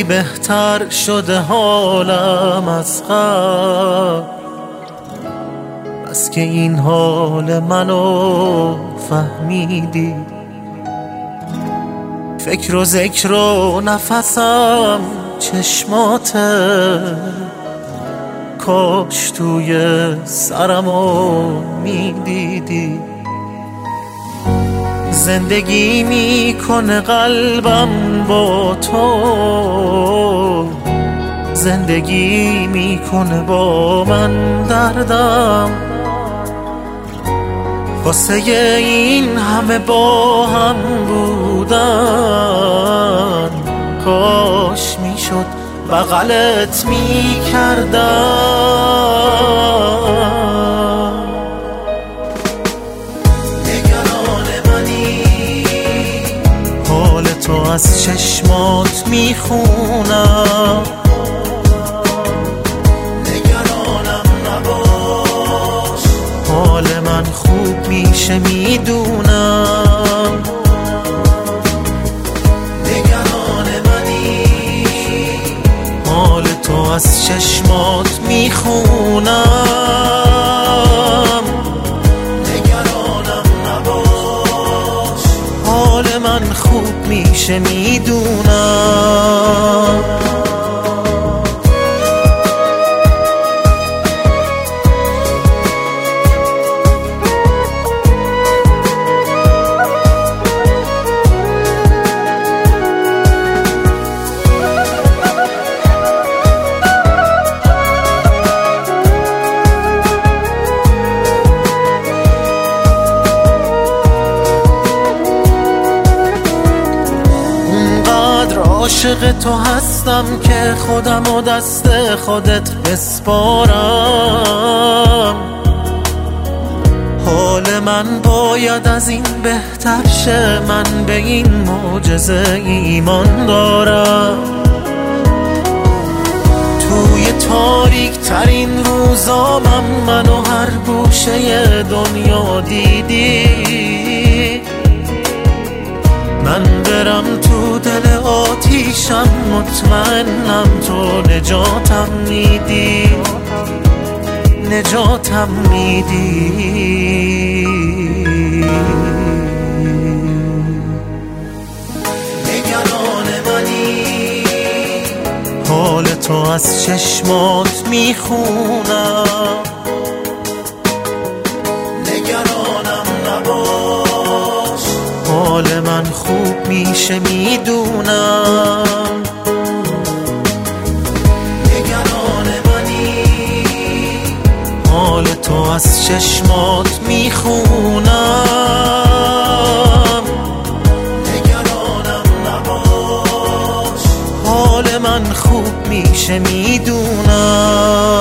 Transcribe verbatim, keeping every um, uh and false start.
بهتر شده حالم از قبل، بس که این حال منو فهمیدی. فکر و ذکر و نفسم چشماته، کاش توی سرمو میدیدی. زندگی میکنه قلبم با تو، زندگی میکنه با من دردم. واسه این همه با هم بودن، کاش میشد بغلت میکردم. نگران منی، حال تو از چشمات میخونم. نگرانم نباش، حال من خوب میشه میدونم. نگران منی، حال تو از چشمات میخونم. نگرانم نباش، حال من خوب میشه میدونم. عاشق تو هستم که خودم و دست خودت بسپارم. حال من باید از این بهتر شه، من به این معجزه ایمان دارم. توی تاریک ترین روزامم منو هر گوشه دنیا دیدی. من برم تو دل آتیشم، مطمئنم تو نجاتم میدی، نجاتم میدی. نگران منی، حال تو از چشمات میخونم. نگرانم نباش، حال من خوب میشه میدونم. نگران منی، حال تو از چشمات میخونم. نگرانم نباش، حال من خوب میشه میدونم.